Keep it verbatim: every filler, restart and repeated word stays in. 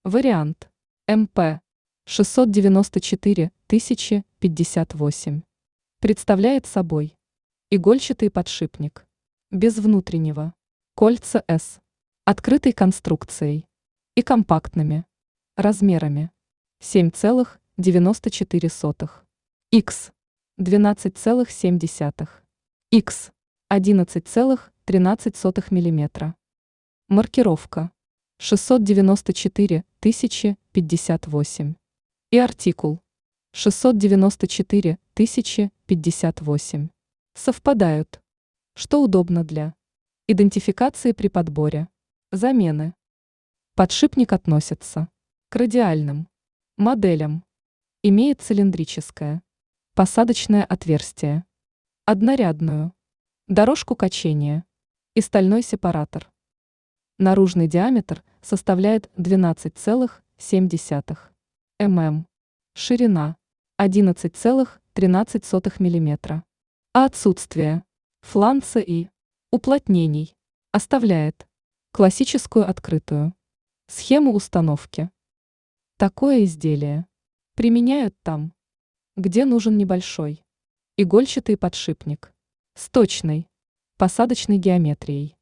Вариант эм пэ шестьсот девяносто четыре тысячи пятьдесят восемь. Представляет собой игольчатый подшипник, без внутреннего, кольца S, открытой конструкцией и компактными размерами семь целых девяносто четыре сотых, X двенадцать целых семь десятых, X одиннадцать целых тринадцать сотых мм. Маркировка шестьсот девяносто четыре тысячи пятьдесят восемь и артикул шестьсот девяносто четыре тысячи пятьдесят восемь совпадают, что удобно для идентификации при подборе замены. Подшипник относится к радиальным моделям, имеет цилиндрическое посадочное отверстие, однорядную дорожку качения и стальной сепаратор. Наружный диаметр составляет двенадцать целых семь десятых мм, ширина одиннадцать целых тринадцать сотых мм, а отсутствие фланца и уплотнений оставляет классическую открытую схему установки. Такое изделие применяют там, где нужен небольшой игольчатый подшипник с точной посадочной геометрией.